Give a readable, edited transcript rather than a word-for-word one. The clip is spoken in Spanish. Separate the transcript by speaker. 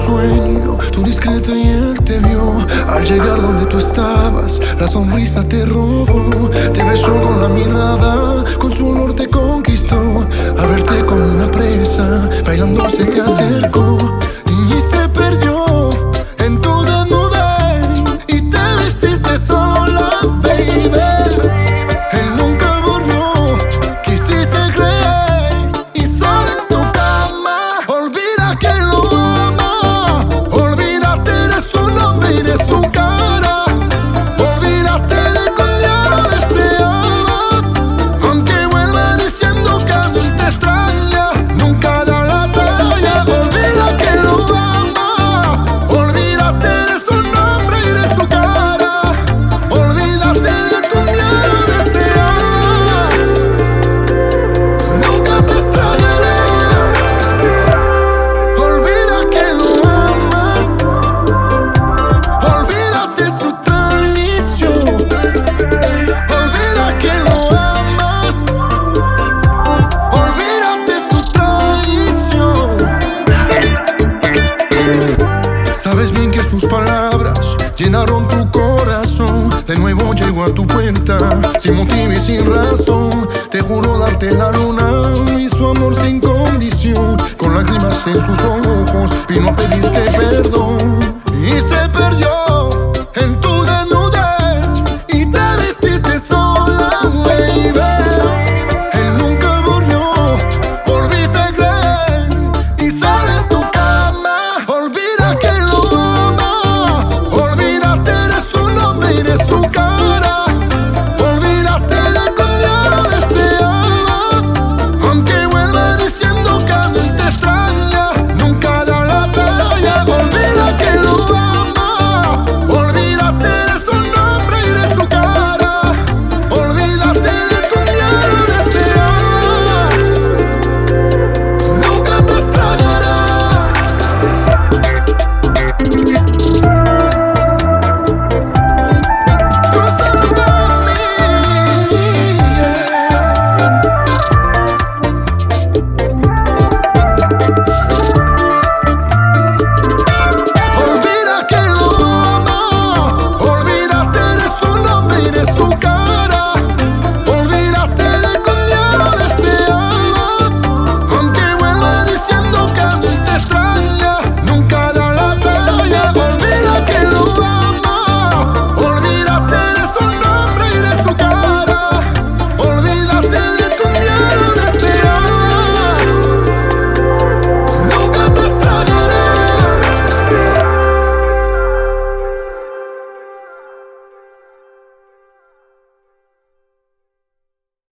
Speaker 1: sueño, tú discreto y él te vio. Al llegar donde tú estabas, la sonrisa te robó. Te besó con la mirada, con su olor te conquistó. Al verte como una presa, bailando se te acercó y se perdió en tu desnudez y te vestiste sola, baby. Él nunca volvió, quisiste creer y solo en tu cama. Olvida que lo amas, olvídate de su nombre y de su cara. Olvídate de cuando ya lo deseabas, aunque vuelva diciendo que aún te extraña, nunca da la talla. Olvida que lo amas, olvídate de su nombre y de su cara. Olvídate de cuando ya lo deseabas, nunca te extrañará. Olvida que lo amas, olvídate su traición. Olvida que lo amas, olvídate su traición. Sabes bien que sus palabras llenaron tu corazón. De nuevo llegó a tu puerta, sin motivo y sin razón. Te juró darte la luna y su amor sin condición. Con lágrimas en sus ojos vino a pedirte perdón y se perdió